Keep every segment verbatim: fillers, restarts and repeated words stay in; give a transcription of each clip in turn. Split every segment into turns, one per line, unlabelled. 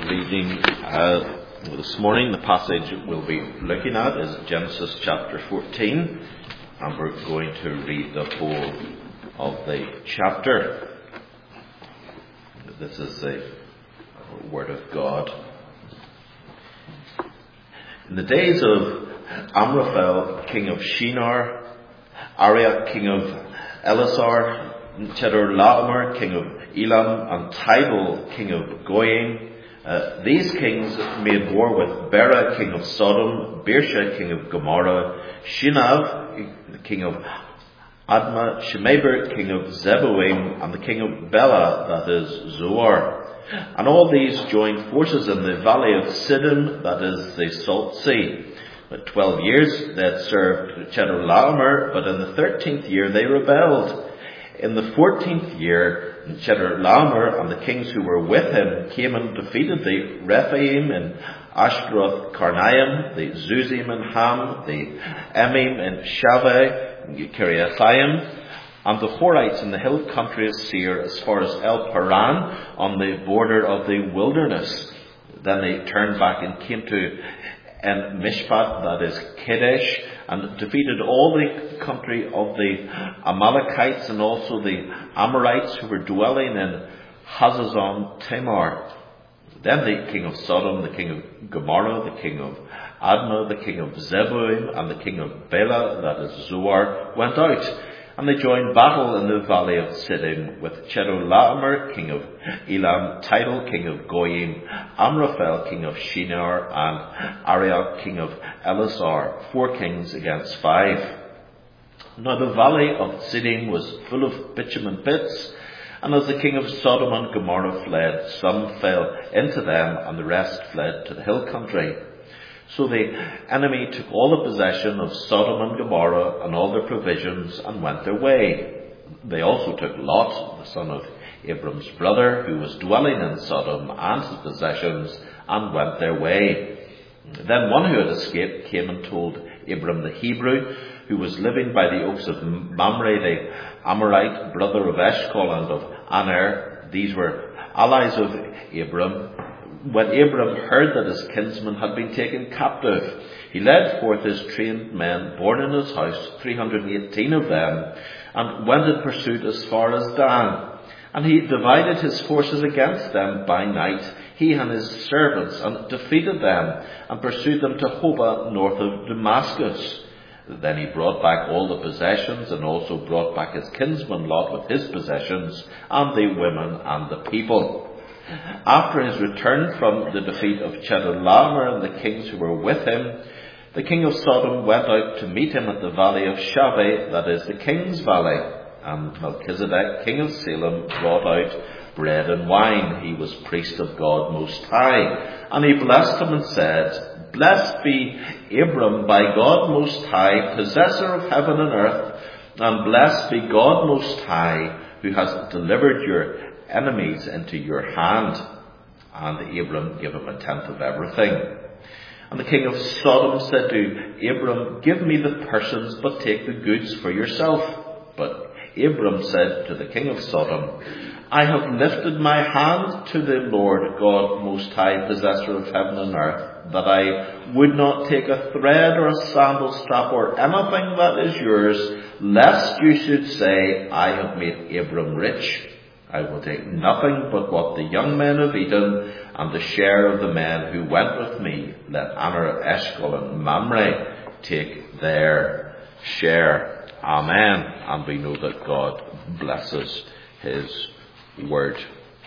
reading uh, this morning. The passage we'll be looking at is Genesis chapter fourteen, and we're going to read the whole of the chapter. This is the Word of God. In the days of Amraphel, king of Shinar, Arioch, king of Elasar, Chedorlaomer, king of Elam, and Tidal, king of Goyim. Uh, these kings made war with Bera, king of Sodom, Bersha, king of Gomorrah, Shinav, king of Admah, Shemeber, king of Zeboim, and the king of Bela, that is Zoar. And all these joined forces in the valley of Siddim, that is the Salt Sea. At twelve years they had served Chedorlaomer, but in the thirteenth year they rebelled. In the fourteenth year, Chedorlaomer and the kings who were with him came and defeated the Rephaim in Ashtaroth Karnaim, the Zuzim in Ham, the Emim in Shaveh, Kiriathaim, and the Horites in the hill country of Seir as far as El Paran on the border of the wilderness. Then they turned back and came to En Mishpat, that is Kadesh, and defeated all the country of the Amalekites and also the Amorites who were dwelling in Hazazon Tamar. Then the king of Sodom, the king of Gomorrah, the king of Admah, the king of Zeboim, and the king of Bela, that is Zoar, went out. And they joined battle in the valley of Siddim with Chedorlaomer, king of Elam, Tidal, king of Goyim, Amraphel, king of Shinar, and Arioch, king of Elasar, four kings against five. Now the valley of Siddim was full of bitumen pits, and as the king of Sodom and Gomorrah fled, some fell into them, and the rest fled to the hill country. So the enemy took all the possession of Sodom and Gomorrah and all their provisions and went their way. They also took Lot, the son of Abram's brother, who was dwelling in Sodom, and his possessions, and went their way. Then one who had escaped came and told Abram the Hebrew, who was living by the oaks of Mamre, the Amorite, brother of Eshcol and of Aner. These were allies of Abram. When Abram heard that his kinsman had been taken captive, he led forth his trained men born in his house, three hundred eighteen of them, and went in pursuit as far as Dan. And he divided his forces against them by night, he and his servants, and defeated them, and pursued them to Hobah north of Damascus. Then he brought back all the possessions, and also brought back his kinsman Lot with his possessions, and the women and the people. After his return from the defeat of Chedorlaomer and the kings who were with him, the king of Sodom went out to meet him at the valley of Shaveh, that is the king's valley. And Melchizedek, king of Salem, brought out bread and wine. He was priest of God Most High. And he blessed him and said, Blessed be Abram by God Most High, possessor of heaven and earth, and blessed be God Most High, who has delivered your enemies into your hand. And Abram gave him a tenth of everything. And the king of Sodom said to Abram, Give me the persons, but take the goods for yourself. But Abram said to the king of Sodom, I have lifted my hand to the Lord God Most High, possessor of heaven and earth, that I would not take a thread or a sandal strap or anything that is yours, lest you should say, I have made Abram rich. I will take nothing but what the young men of Edom and the share of the men who went with me. Let Aner, Eshcol, and Mamre take their share. Amen. And we know that God blesses his word.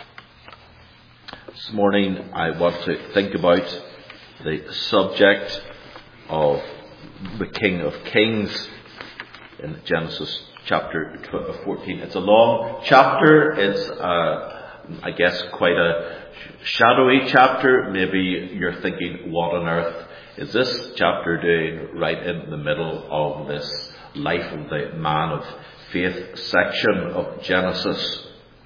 This morning I want to think about the subject of the King of Kings in Genesis chapter fourteen. It's a long chapter. It's, uh, I guess, quite a shadowy chapter. Maybe you're thinking, what on earth is this chapter doing right in the middle of this life of the man of faith section of Genesis?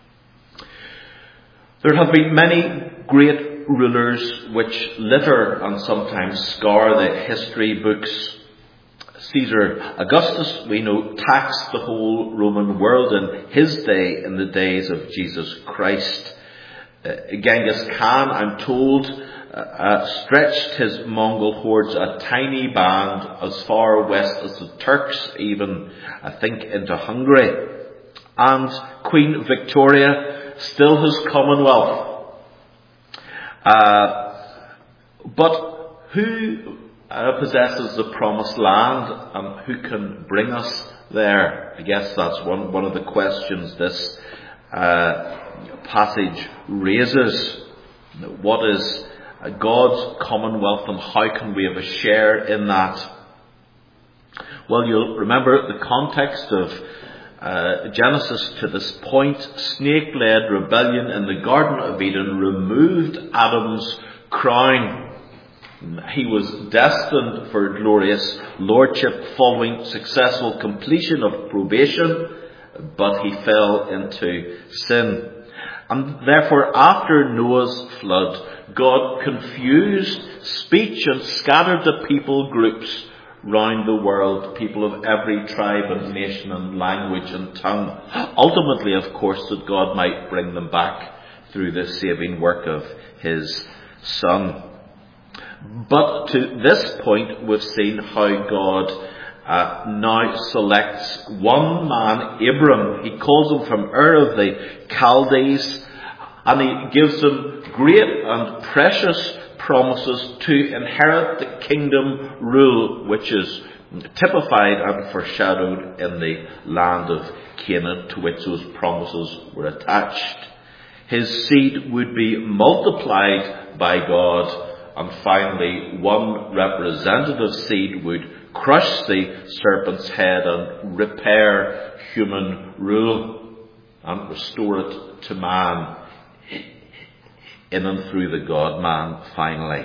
There have been many great rulers which litter and sometimes scar the history books. Caesar Augustus, we know, taxed the whole Roman world in his day, in the days of Jesus Christ. Uh, Genghis Khan, I'm told, uh, uh, stretched his Mongol hordes, a tiny band, as far west as the Turks, even, I think, into Hungary. And Queen Victoria still has Commonwealth. Uh, but who uh, possesses the promised land, and who can bring us there? I guess that's one, one of the questions this uh, passage raises. What is God's commonwealth, and how can we have a share in that? Well, you'll remember the context of uh, Genesis to this point. Snake-led rebellion in the Garden of Eden removed Adam's crown. He was destined for glorious lordship following successful completion of probation, but he fell into sin. And therefore, after Noah's flood, God confused speech and scattered the people groups round the world, people of every tribe and nation and language and tongue. Ultimately, of course, that God might bring them back through the saving work of his Son. But to this point, we've seen how God uh, now selects one man, Abram. He calls him from Ur of the Chaldees, and he gives him great and precious promises to inherit the kingdom rule, which is typified and foreshadowed in the land of Canaan, to which those promises were attached. His seed would be multiplied by God, and finally one representative seed would crush the serpent's head and repair human rule and restore it to man, in and through the God-man finally.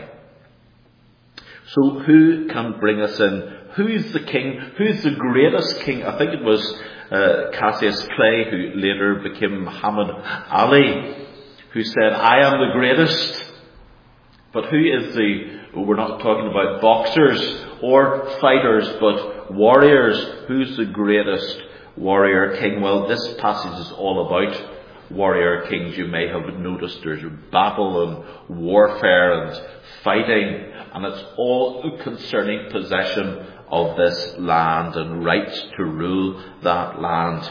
So who can bring us in? Who's the king? Who's the greatest king? I think it was uh, Cassius Clay, who later became Muhammad Ali, who said, "I am the greatest." But who is the, well, we're not talking about boxers or fighters, but warriors. Who's the greatest warrior king? Well, this passage is all about warrior kings. You may have noticed there's battle and warfare and fighting, and it's all concerning possession of this land and rights to rule that land.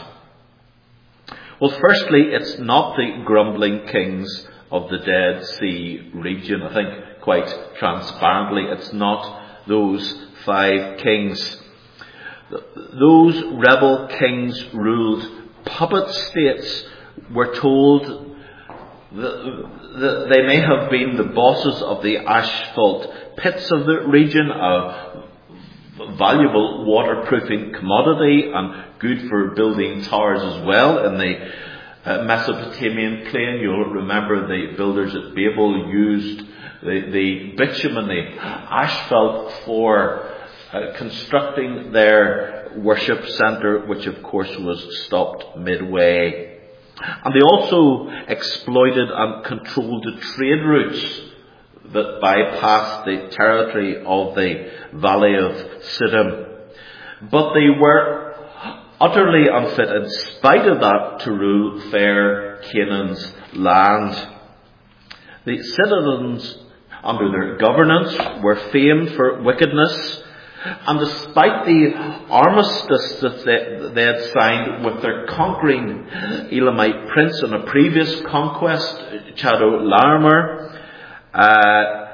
Well, firstly, it's not the grumbling kings of the Dead Sea region. I think quite transparently, it's not those five kings. Those rebel kings ruled puppet states. We're told that they may have been the bosses of the asphalt pits of the region, a valuable waterproofing commodity and good for building towers as well. In the uh, Mesopotamian plain, you'll remember the builders at Babel used the, the bitumen, the asphalt, for uh, constructing their worship centre, which of course was stopped midway. And they also exploited and controlled the trade routes that bypassed the territory of the Valley of Siddim. But they were utterly unfit, in spite of that, to rule fair Canaan's land. The citizens, under their governance, were famed for wickedness. And despite the armistice that they, they had signed with their conquering Elamite prince in a previous conquest, Chedorlaomer, uh,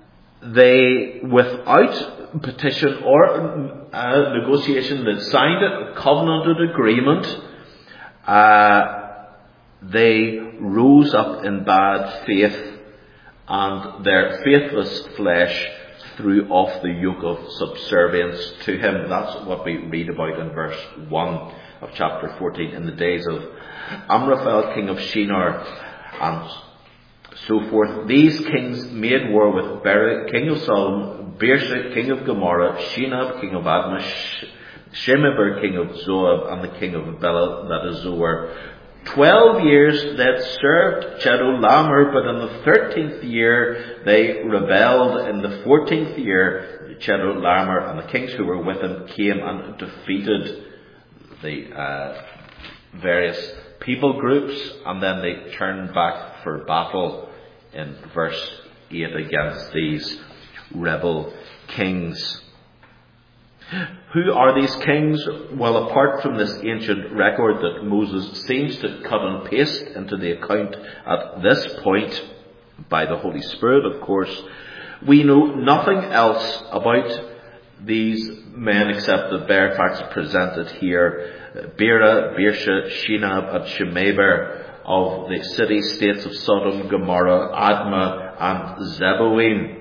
they, without petition or uh, negotiation, they signed a covenanted agreement. Uh, they rose up in bad faith, and their faithless flesh threw off the yoke of subservience to him. That's what we read about in verse one of chapter fourteen. In the days of Amraphel, king of Shinar, and so forth, these kings made war with Beri, king of Sodom, Beersheba, king of Gomorrah, Shinab, king of Admah, Shemeber, king of Zoab, and the king of Bela, that is Zoar. Twelve years they had served Chedorlaomer, but in the thirteenth year they rebelled. In the fourteenth year, Chedorlaomer and the kings who were with him came and defeated the uh, various people groups, and then they turned back for battle in verse eight against these rebel kings. Who are these kings? Well, apart from this ancient record that Moses seems to cut and paste into the account at this point, by the Holy Spirit, of course, we know nothing else about these men except the bare facts presented here. Bera, Beersha, Shinab and Shemeber of the city-states of Sodom, Gomorrah, Admah and Zeboim.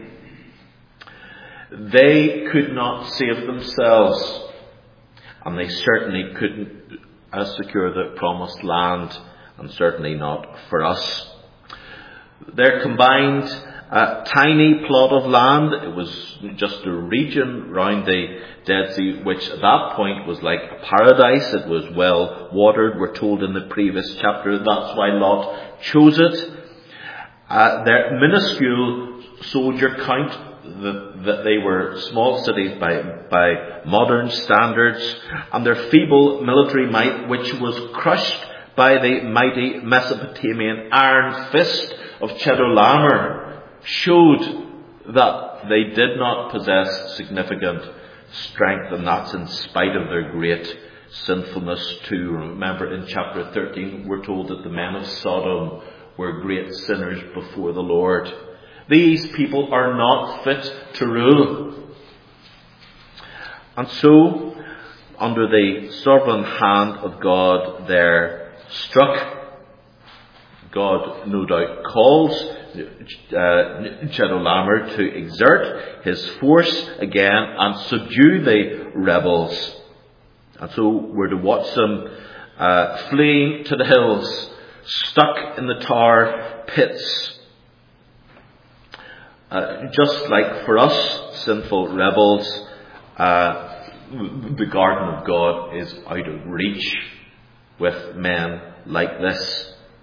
They could not save themselves, and they certainly couldn't uh, secure the promised land, and certainly not for us. Their combined uh, tiny plot of land, it was just a region round the Dead Sea, which at that point was like a paradise. It was well watered, we're told in the previous chapter. That's why Lot chose it. Uh, their minuscule soldier count, that, that they were small cities by, by modern standards, and their feeble military might, which was crushed by the mighty Mesopotamian iron fist of Chedorlaomer, showed that they did not possess significant strength, and that's in spite of their great sinfulness too. Remember, in chapter thirteen, we're told that the men of Sodom were great sinners before the Lord. These people are not fit to rule. And so, under the sovereign hand of God, they're struck. God no doubt calls uh, Chedorlaomer to exert his force again and subdue the rebels. And so we're to watch them uh, fleeing to the hills, stuck in the tar pits. Uh, just like for us, sinful rebels, uh, the garden of God is out of reach with men like this.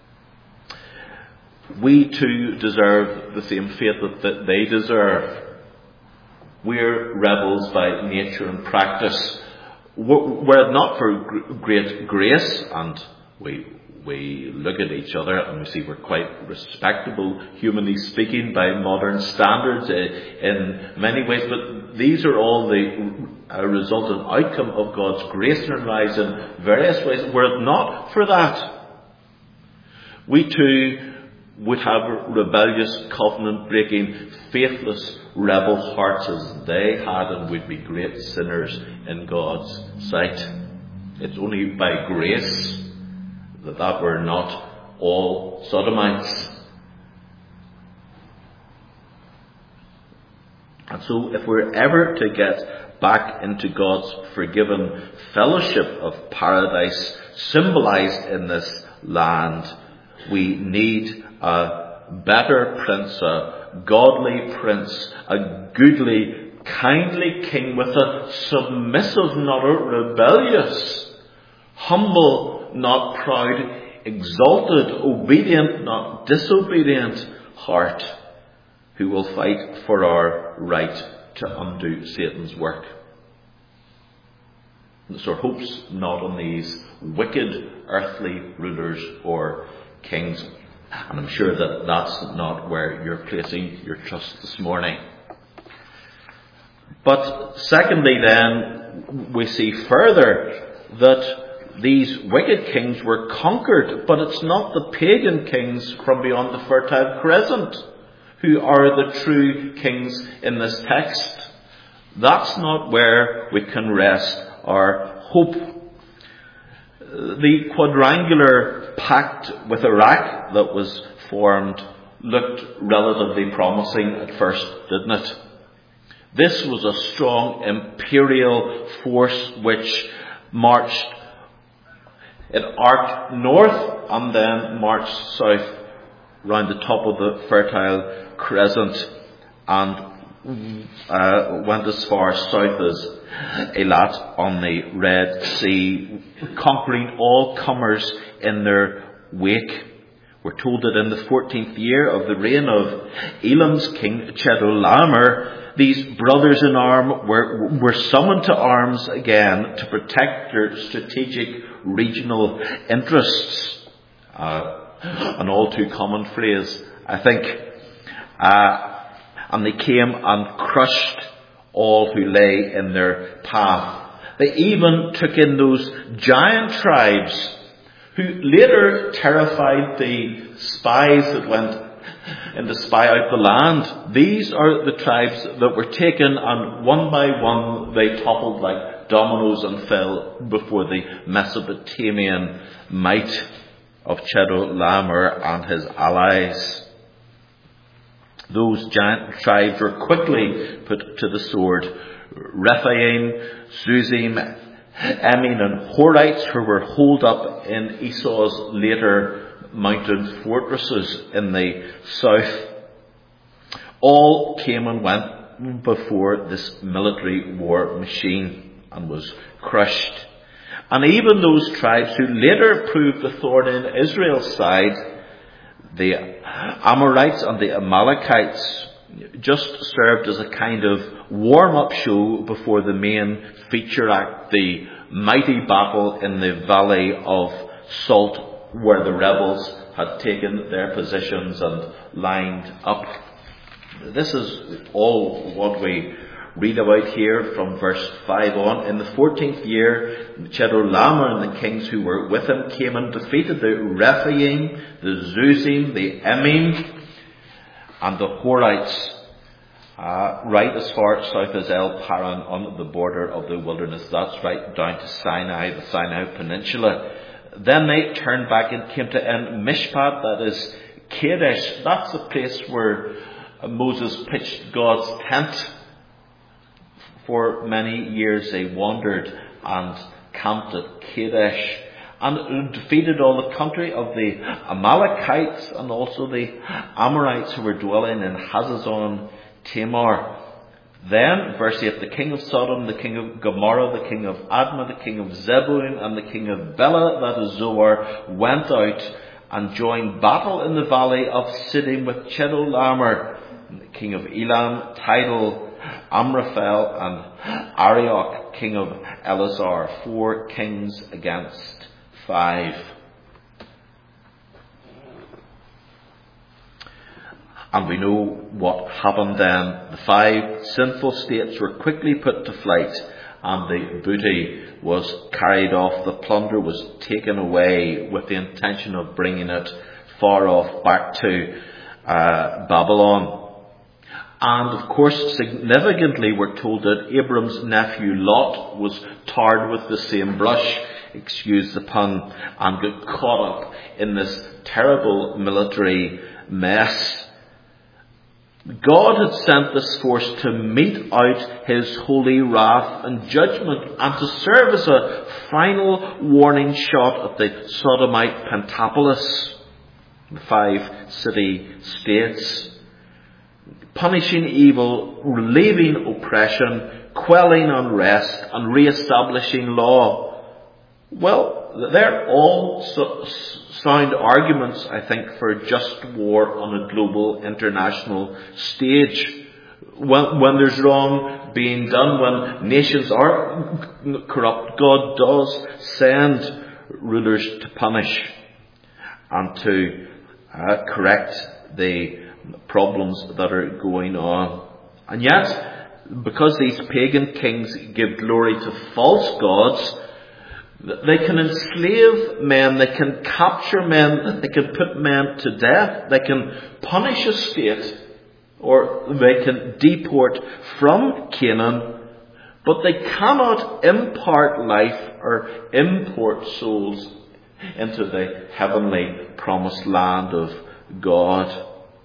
We too deserve the same fate that, that they deserve. We're rebels by nature and practice. Were it not for great grace, and we we look at each other and we see we're quite respectable, humanly speaking, by modern standards in many ways, but these are all the uh, resultant outcome of God's grace in our lives in various ways. Were it not for that, we too would have rebellious, covenant-breaking, faithless, rebel hearts as they had, and would be great sinners in God's sight. It's only by grace that that we're not all Sodomites. And so if we're ever to get back into God's forgiven fellowship of paradise symbolized in this land, we need a better prince, a godly prince, a goodly, kindly king with a submissive, not a rebellious, humble, not proud, exalted, obedient, not disobedient heart, who will fight for our right to undo Satan's work. So our hope's not on these wicked earthly rulers or kings. And I'm sure that that's not where you're placing your trust this morning. But secondly then, we see further that these wicked kings were conquered, but it's not the pagan kings from beyond the Fertile Crescent who are the true kings in this text. That's not where we can rest our hope. The quadrangular pact with Iraq that was formed looked relatively promising at first, didn't it? This was a strong imperial force which marched, it arced north and then marched south round the top of the Fertile Crescent and uh, went as far south as Eilat on the Red Sea, conquering all comers in their wake. We're told that in the fourteenth year of the reign of Elam's king Chedorlaomer, these brothers in arms were, were summoned to arms again to protect their strategic regional interests. uh, an all too common phrase, I think. Uh, and they came and crushed all who lay in their path. They even took in those giant tribes who later terrified the spies that went in to spy out the land. These are the tribes that were taken, and one by one they toppled like dominoes and fell before the Mesopotamian might of Chedorlaomer and his allies. Those giant tribes were quickly put to the sword. Rephaim, Zuzim, Emin and Horites, who were holed up in Esau's later mountain fortresses in the south, all came and went before this military war machine and was crushed. And even those tribes who later proved the thorn in Israel's side, the Amorites and the Amalekites, just served as a kind of warm-up show before the main feature act, the mighty battle in the Valley of Salt, where the rebels had taken their positions and lined up. This is all what we read about here from verse five on. In the fourteenth year, Chedorlaomer and the kings who were with him came and defeated the Rephaim, the Zuzim, the Emim, and the Horites, uh, right as far south as El Paran on the border of the wilderness. That's right down to Sinai, the Sinai Peninsula. Then they turned back and came to En Mishpat, that is Kadesh. That's the place where Moses pitched God's tent. For many years they wandered and camped at Kadesh and defeated all the country of the Amalekites and also the Amorites who were dwelling in Hazazon Tamar. Then, verse eight, the king of Sodom, the king of Gomorrah, the king of Admah, the king of Zeboim, and the king of Bela, that is Zoar, went out and joined battle in the valley of Siddim with Chedorlaomer, the king of Elam, Tidal, Amraphel, and Arioch, king of Elazar, four kings against five. And we know what happened then. The five sinful states were quickly put to flight, and the booty was carried off. The plunder was taken away with the intention of bringing it far off back to uh, Babylon. And of course, significantly, we're told that Abram's nephew Lot was tarred with the same brush, excuse the pun, and got caught up in this terrible military mess. God had sent this force to mete out his holy wrath and judgment, and to serve as a final warning shot at the Sodomite Pentapolis, the five city states. Punishing evil, relieving oppression, quelling unrest, and re-establishing law. Well, they're all so, sound arguments, I think, for a just war on a global international stage. When, when there's wrong being done, when nations are corrupt, God does send rulers to punish and to uh, correct the problems that are going on. And yet, because these pagan kings give glory to false gods, they can enslave men, they can capture men, they can put men to death, they can punish a state, or they can deport from Canaan, but they cannot impart life or import souls into the heavenly promised land of God.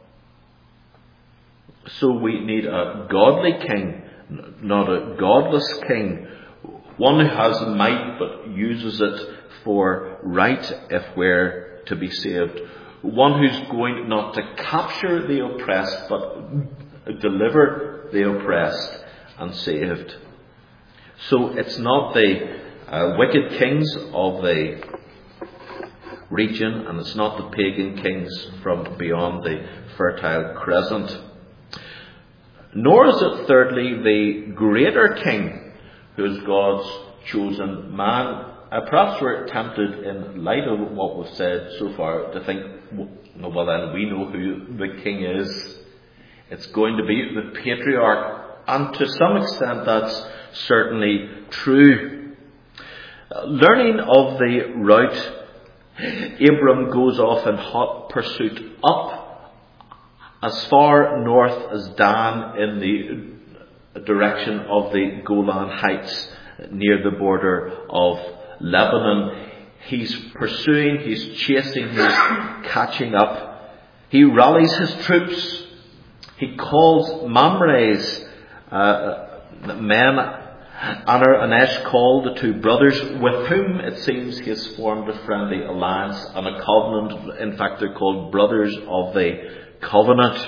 So we need a godly king, not a godless king. One who has might but uses it for right if we're to be saved. One who's going not to capture the oppressed but deliver the oppressed and saved. So it's not the uh, wicked kings of the region, and it's not the pagan kings from beyond the Fertile Crescent. Nor is it, thirdly, the greater king who is God's chosen man. Uh, perhaps we're tempted, in light of what we've said so far, to think, well then, we know who the king is. It's going to be the patriarch. And to some extent that's certainly true. Uh, learning of the route, Abram goes off in hot pursuit up as far north as Dan in the direction of the Golan Heights near the border of Lebanon. He's pursuing, he's chasing, he's catching up. He rallies his troops. He calls Mamre's uh, men, Aner and Eshcol, the two brothers, with whom it seems he has formed a friendly alliance and a covenant. In fact, they're called brothers of the covenant.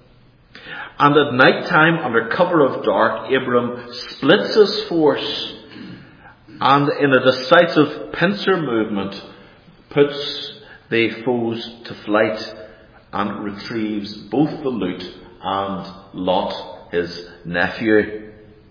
And at night time, under cover of dark, Abram splits his force and in a decisive pincer movement puts the foes to flight and retrieves both the loot and Lot, his nephew.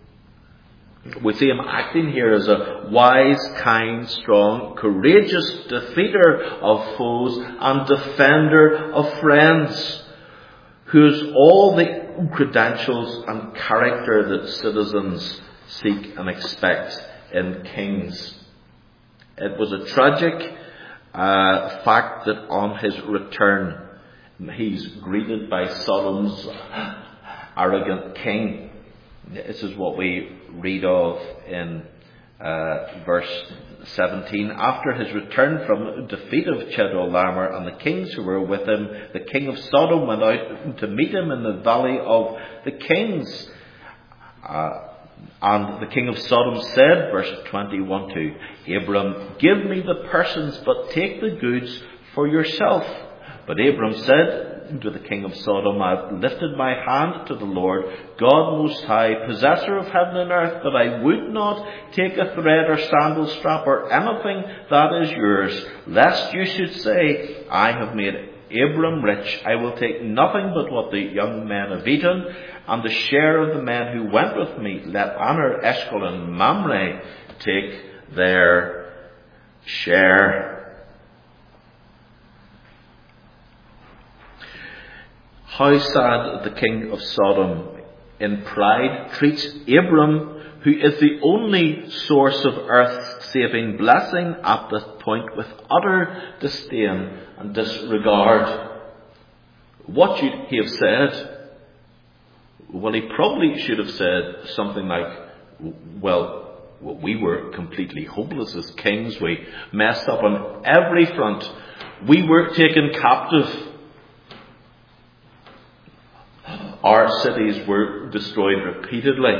We see him acting here as a wise, kind, strong, courageous defeater of foes and defender of friends, who has all the credentials and character that citizens seek and expect in kings. It was a tragic uh, fact that on his return he's greeted by Sodom's arrogant king. This is what we read of in uh, verse seventeen. After his return from defeat of Chedorlaomer and the kings who were with him, the king of Sodom went out to meet him in the valley of the kings. Uh, and the king of Sodom said, verse twenty-one, to Abram, give me the persons, but take the goods for yourself. But Abram said to the king of Sodom, I have lifted my hand to the Lord, God Most High, possessor of heaven and earth, that I would not take a thread or sandal strap or anything that is yours, lest you should say, I have made Abram rich. I will take nothing but what the young men have eaten, and the share of the men who went with me. Let Aner, Eshcol, and Mamre take their share. How sad the king of Sodom in pride treats Abram, who is the only source of earth-saving blessing, at this point with utter disdain and disregard. What should he have said? Well, he probably should have said something like, well, we were completely hopeless as kings. We messed up on every front. We were taken captive. Our cities were destroyed repeatedly.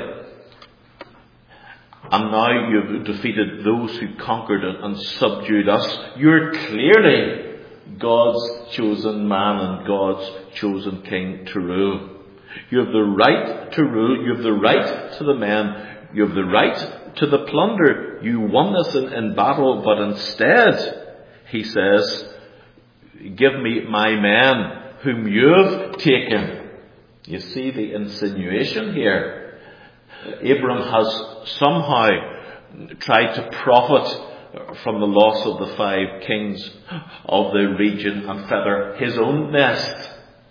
And now you've defeated those who conquered and subdued us. You're clearly God's chosen man and God's chosen king to rule. You have the right to rule. You have the right to the men. You have the right to the plunder. You won this in, in battle, but instead, he says, give me my men whom you have taken. You see the insinuation here. Abram has somehow tried to profit from the loss of the five kings of the region and feather his own nest.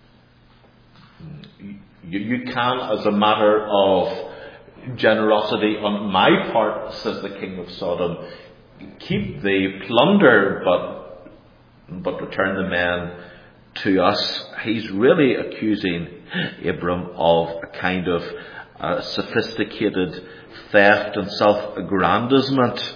You, you can, as a matter of generosity on my part, says the king of Sodom, keep the plunder, but but return the men to us. He's really accusing Abram of a kind of uh, sophisticated theft and self-aggrandizement.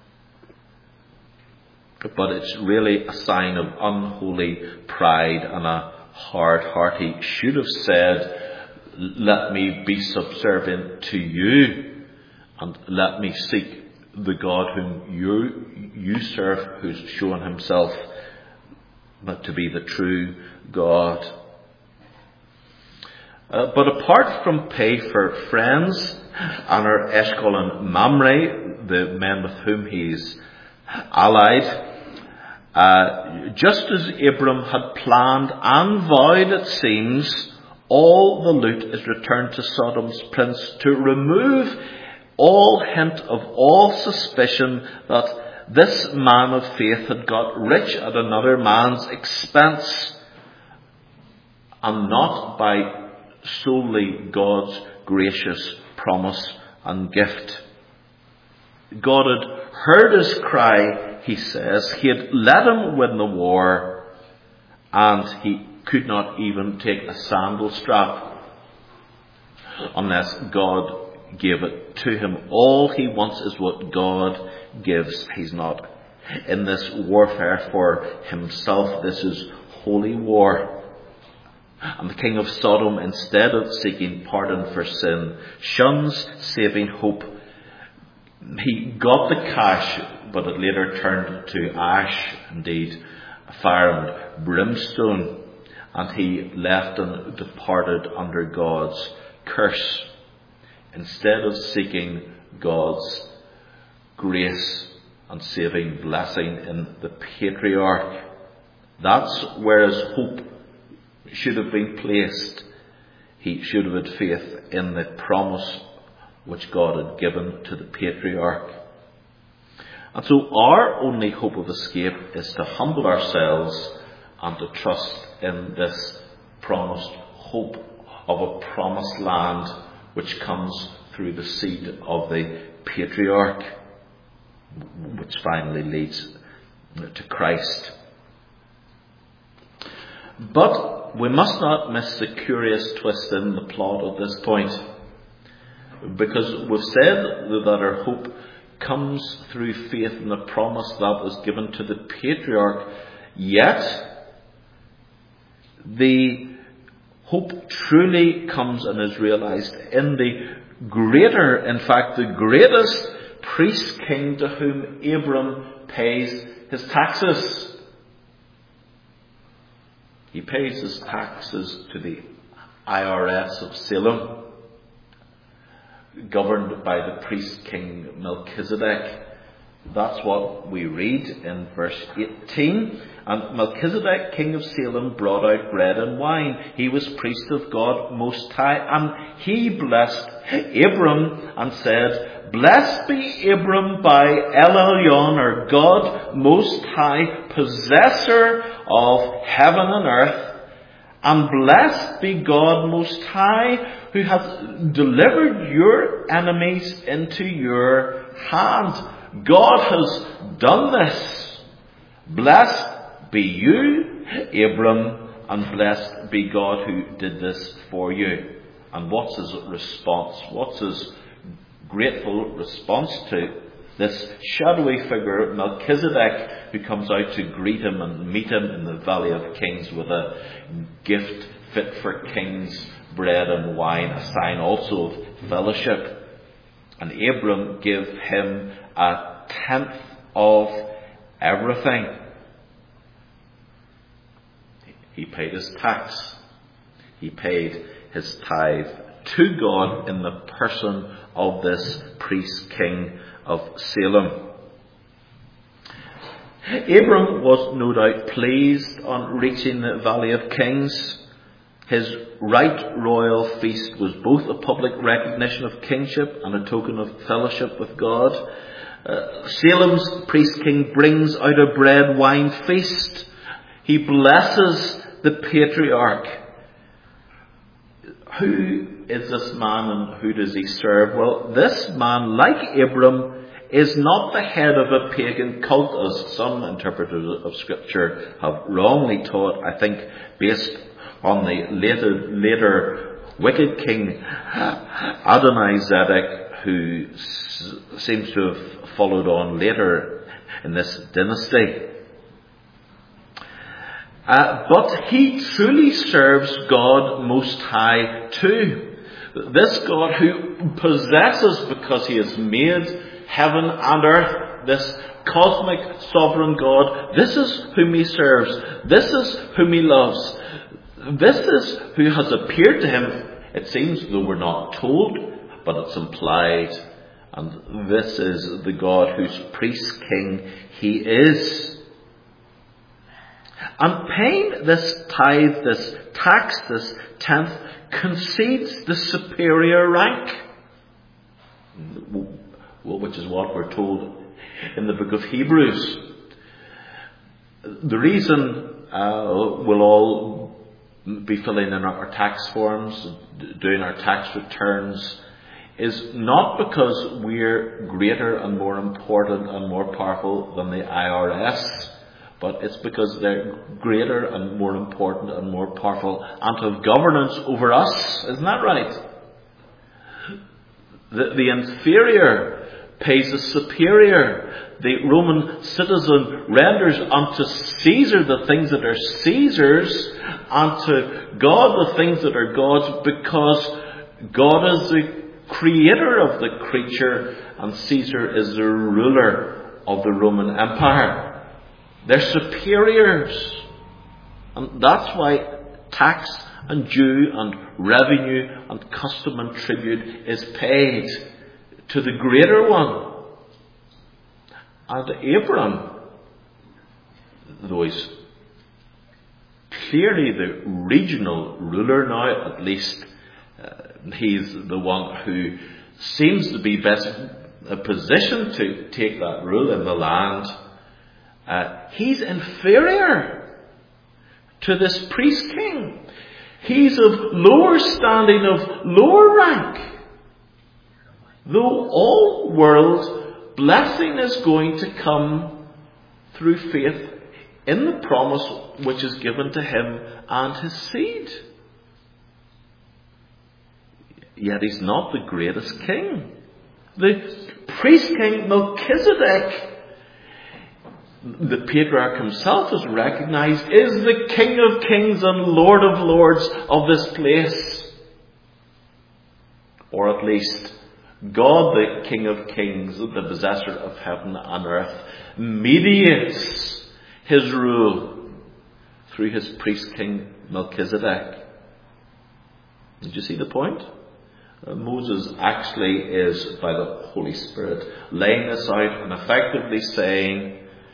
But it's really a sign of unholy pride and a hard heart. He should have said, let me be subservient to you and let me seek the God whom you, you serve, who's shown himself to be the true God. Uh, but apart from pay for friends, Aner, Eshcol and Mamre, the men with whom he's allied, uh, just as Abram had planned and vowed, it seems, all the loot is returned to Sodom's prince to remove all hint of all suspicion that this man of faith had got rich at another man's expense, and not by solely God's gracious promise and gift. God had heard his cry, he says. He had let him win the war, and he could not even take a sandal strap unless God gave it to him. All he wants is what God gives. He's not in this warfare for himself. This is holy war. And the king of Sodom, instead of seeking pardon for sin, shuns saving hope. He got the cash, but it later turned to ash, indeed, fire and brimstone, and he left and departed under God's curse, instead of seeking God's grace and saving blessing in the patriarch. That's where his hope should have been placed. He should have had faith in the promise which God had given to the patriarch. And so our only hope of escape is to humble ourselves and to trust in this promised hope of a promised land which comes through the seed of the patriarch, which finally leads to Christ. But we must not miss the curious twist in the plot at this point, because we've said that our hope comes through faith in the promise that was given to the patriarch, yet the hope truly comes and is realized in the greater, in fact the greatest priest king to whom Abram pays his taxes. He pays his taxes to the I R S of Salem, governed by the priest king Melchizedek. That's what we read in verse eighteen. And Melchizedek, king of Salem, brought out bread and wine. He was priest of God Most High, and he blessed Abram and said, "Blessed be Abram by El Elyon, or God Most High, possessor of heaven and earth. And blessed be God Most High, who hath delivered your enemies into your hand." God has done this. Blessed be you, Abram, and blessed be God who did this for you. And what's his response? What's his grateful response to this shadowy figure, Melchizedek, who comes out to greet him and meet him in the Valley of Kings with a gift fit for kings, bread and wine, a sign also of fellowship? And Abram gave him a tenth of everything. He paid his tax. He paid his tithe to God in the person of this priest king of Salem. Abram was no doubt pleased on reaching the Valley of Kings. His right royal feast was both a public recognition of kingship and a token of fellowship with God. Uh, Salem's priest king brings out a bread wine feast. He blesses the patriarch. Who is this man and who does he serve? Well, this man, like Abram, is not the head of a pagan cult, as some interpreters of Scripture have wrongly taught, I think, based on the later, later wicked king Adonizedek, who s- seems to have followed on later in this dynasty. Uh, but he truly serves God Most High too. This God who possesses, because he has made heaven and earth, this cosmic sovereign God. This is whom he serves. This is whom he loves. This is who has appeared to him. It seems, though we're not told, but it's implied. And this is the God whose priest king he is. And paying this tithe, this tax, this tenth, concedes the superior rank, which is what we're told in the book of Hebrews. The reason uh, we'll all be filling in our tax forms, doing our tax returns, is not because we're greater and more important and more powerful than the I R S, but it's because they're greater and more important and more powerful and have governance over us. Isn't that right? The, the inferior pays the superior. The Roman citizen renders unto Caesar the things that are Caesar's, and to God the things that are God's, because God is the creator of the creature and Caesar is the ruler of the Roman Empire. They're superiors. And that's why tax and due and revenue and custom and tribute is paid to the greater one. And Abraham, though he's clearly the regional ruler now, at least uh, he's the one who seems to be best positioned to take that rule in the land. Uh, he's inferior to this priest king. He's of lower standing, of lower rank. Though all world blessing is going to come through faith in the promise which is given to him and his seed. Yet he's not the greatest king. The priest king Melchizedek, the patriarch himself is recognized, is the King of kings and Lord of lords of this place. Or at least, God, the King of kings, the possessor of heaven and earth, mediates his rule through his priest king Melchizedek. Did you see the point? Uh, Moses actually is, by the Holy Spirit, laying this out and effectively saying,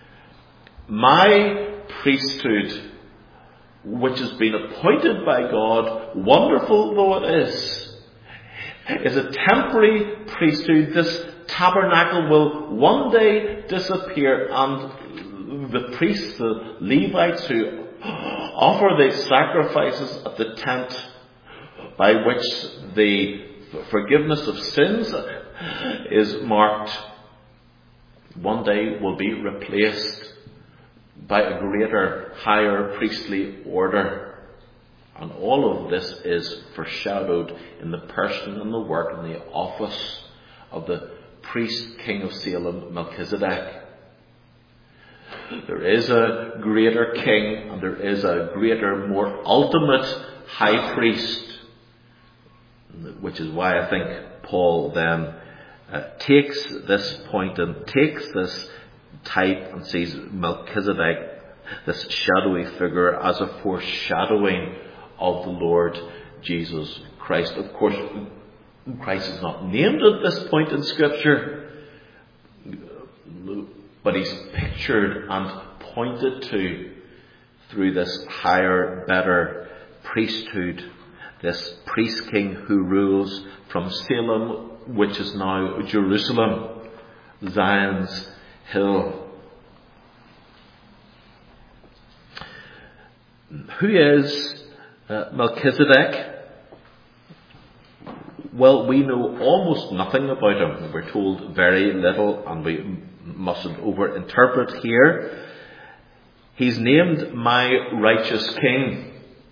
my priesthood, which has been appointed by God, wonderful though it is, is a temporary priesthood. This tabernacle will one day disappear, and the priests, the Levites who offer the sacrifices at the tent by which the forgiveness of sins is marked, one day will be replaced by a greater, higher priestly order. And all of this is foreshadowed in the person and the work and the office of the priest king of Salem, Melchizedek. There is a greater king and there is a greater, more ultimate high priest, which is why I think Paul then uh, takes this point and takes this type and sees Melchizedek, this shadowy figure, as a foreshadowing of the Lord Jesus Christ. Of course, Christ is not named at this point in Scripture, but he's pictured and pointed to through this higher, better priesthood, this priest king who rules from Salem, which is now Jerusalem, Zion's hill. Who is uh, Melchizedek? Well, we know almost nothing about him. We're told very little, and we mustn't overinterpret here. He's named my righteous king,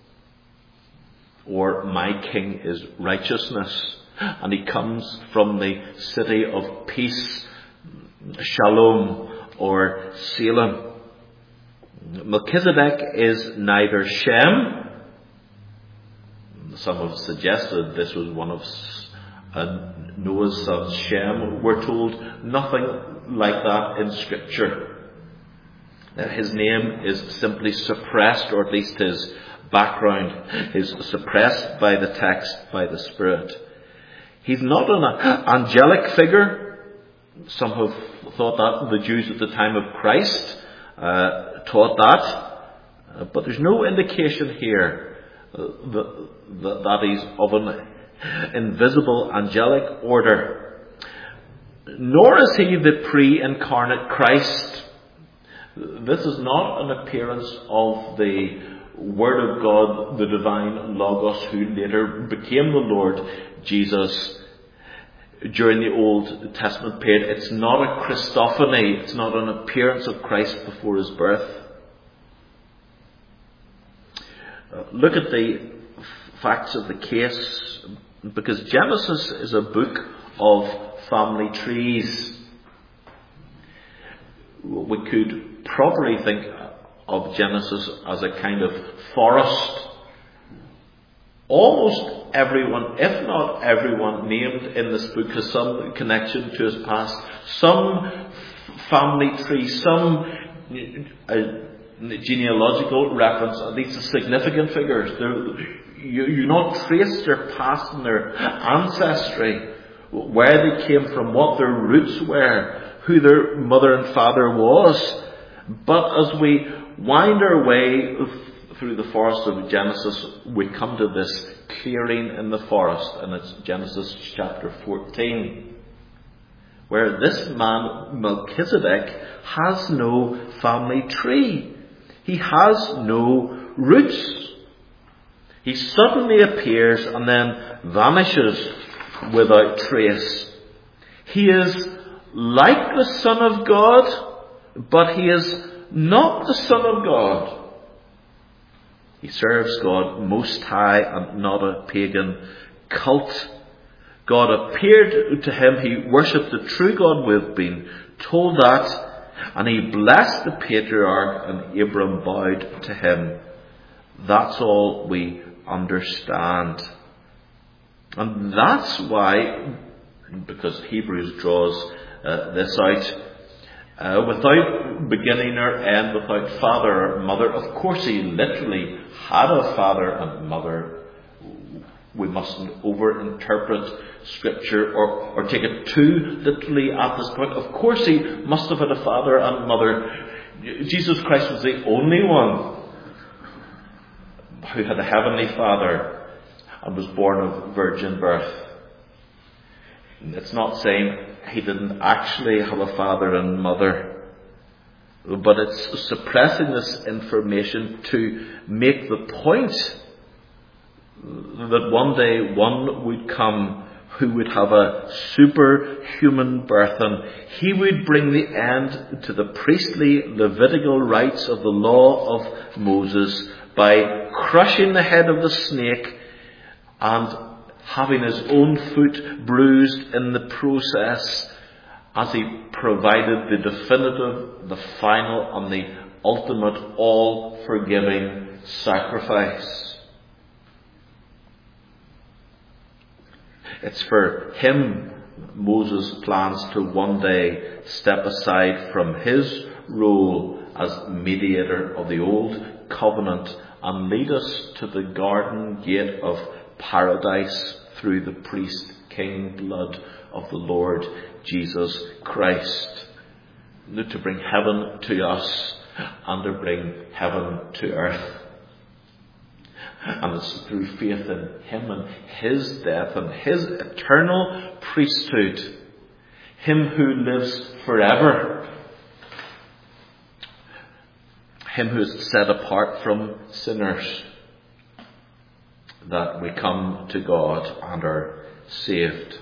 or my king is righteousness, and he comes from the city of peace, Shalom, or Salem. Melchizedek is neither Shem. Some have suggested this was one of uh, Noah's sons, Shem. We're told nothing like that in Scripture. His name is simply suppressed, or at least his background is suppressed by the text, by the Spirit. He's not an angelic figure. Some have thought that, the Jews at the time of Christ uh, taught that. Uh, but there's no indication here uh, that, that, that he's of an invisible angelic order. Nor is he the pre-incarnate Christ. This is not an appearance of the Word of God, the divine Logos, who later became the Lord Jesus during the Old Testament period. It's not a Christophany. It's not an appearance of Christ before his birth. Uh, look at the facts of the case, because Genesis is a book of family trees. We could probably think of Genesis as a kind of forest. Almost everyone, if not everyone, named in this book has some connection to his past, some family tree, some uh, genealogical reference. These are significant figures. You, you not trace their past and their ancestry, where they came from, what their roots were, who their mother and father was. But as we wind our way through the forest of Genesis, we come to this clearing in the forest, and it's Genesis chapter fourteen, where this man Melchizedek has no family tree. He has no roots. He suddenly appears and then vanishes without trace. He is like the Son of God, but he is not the Son of God. He serves God Most High and not a pagan cult. God appeared to him. He worshipped the true God. We've been told that. And he blessed the patriarch, and Abram bowed to him. That's all we understand. And that's why, because Hebrews draws uh, this out, uh, without beginning or end, without father or mother. Of course he literally had a father and mother. We mustn't overinterpret Scripture or, or take it too literally at this point. Of course he must have had a father and mother. Jesus Christ was the only one who had a heavenly father and was born of virgin birth. It's not saying he didn't actually have a father and mother, but it's suppressing this information to make the point that one day one would come who would have a superhuman birth, and he would bring the end to the priestly Levitical rites of the law of Moses by crushing the head of the snake and having his own foot bruised in the process, as he provided the definitive, the final, and the ultimate all-forgiving sacrifice. It's for him Moses plans to one day step aside from his role as mediator of the old covenant and lead us to the garden gate of paradise through the priest-king blood of the Lord Jesus Christ, to bring heaven to us and to bring heaven to earth. And it's through faith in him and his death and his eternal priesthood, him who lives forever, him who is set apart from sinners, that we come to God and are saved.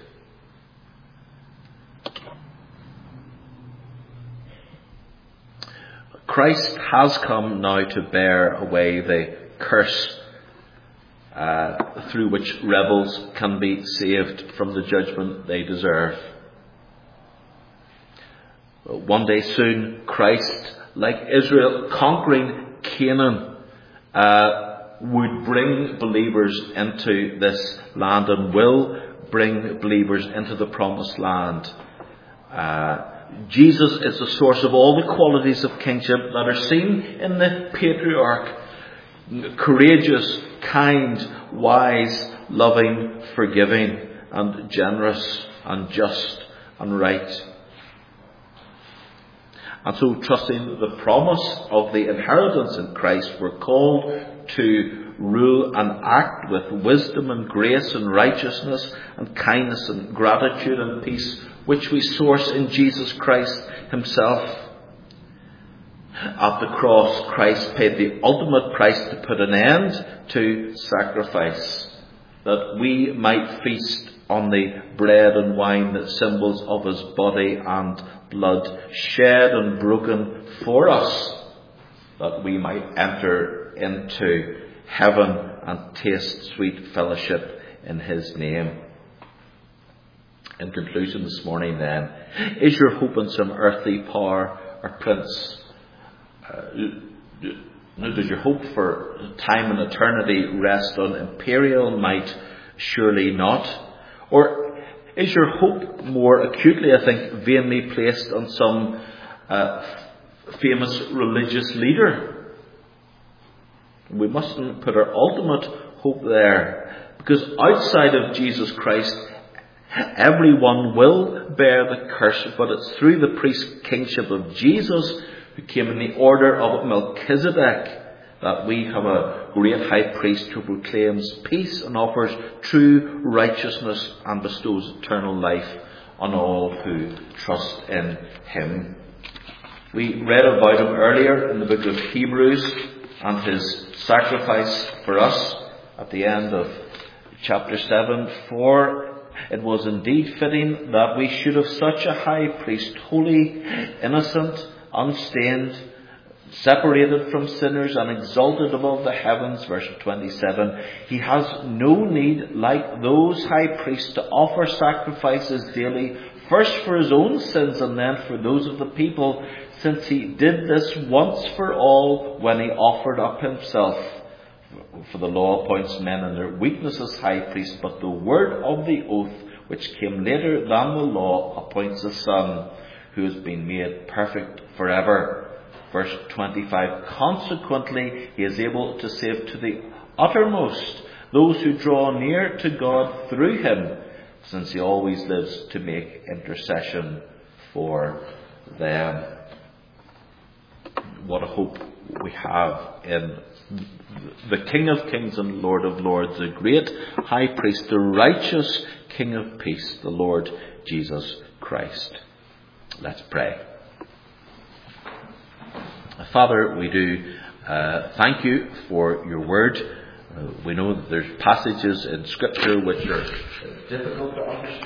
Christ has come now to bear away the curse uh, through which rebels can be saved from the judgment they deserve. One day soon, Christ, like Israel conquering Canaan, uh, would bring believers into this land and will bring believers into the promised land. Uh, Jesus is the source of all the qualities of kingship that are seen in the patriarch. Courageous, kind, wise, loving, forgiving, and generous, and just, and right. And so, trusting the promise of the inheritance in Christ, we're called to rule and act with wisdom and grace and righteousness and kindness and gratitude and peace which we source in Jesus Christ himself. At the cross, Christ paid the ultimate price to put an end to sacrifice, that we might feast on the bread and wine, that symbols of his body and blood, shed and broken for us, that we might enter into heaven and taste sweet fellowship in his name. In conclusion this morning then, is your hope in some earthly power or prince? Uh, does your hope for time and eternity rest on imperial might? Surely not. Or is your hope more acutely, I think, vainly placed on some uh, famous religious leader? We mustn't put our ultimate hope there, because outside of Jesus Christ, everyone will bear the curse, but it's through the priest kingship of Jesus, who came in the order of Melchizedek, that we have a great high priest who proclaims peace and offers true righteousness and bestows eternal life on all who trust in him. We read about him earlier in the book of Hebrews and his sacrifice for us at the end of chapter seven. For it was indeed fitting that we should have such a high priest, holy, innocent, unstained, separated from sinners and exalted above the heavens. Verse twenty-seven. He has no need, like those high priests, to offer sacrifices daily, first for his own sins and then for those of the people, since he did this once for all when he offered up himself. For the law appoints men in their weakness as high priests, but the word of the oath, which came later than the law, appoints a son who has been made perfect forever. Verse twenty-five. Consequently, he is able to save to the uttermost those who draw near to God through him, since he always lives to make intercession for them. What a hope we have in the King of Kings and Lord of Lords, the great high priest, the righteous King of peace, the Lord Jesus Christ. Let's pray. Father, we do uh, thank you for your word. Uh, we know that there's passages in Scripture which are difficult to understand.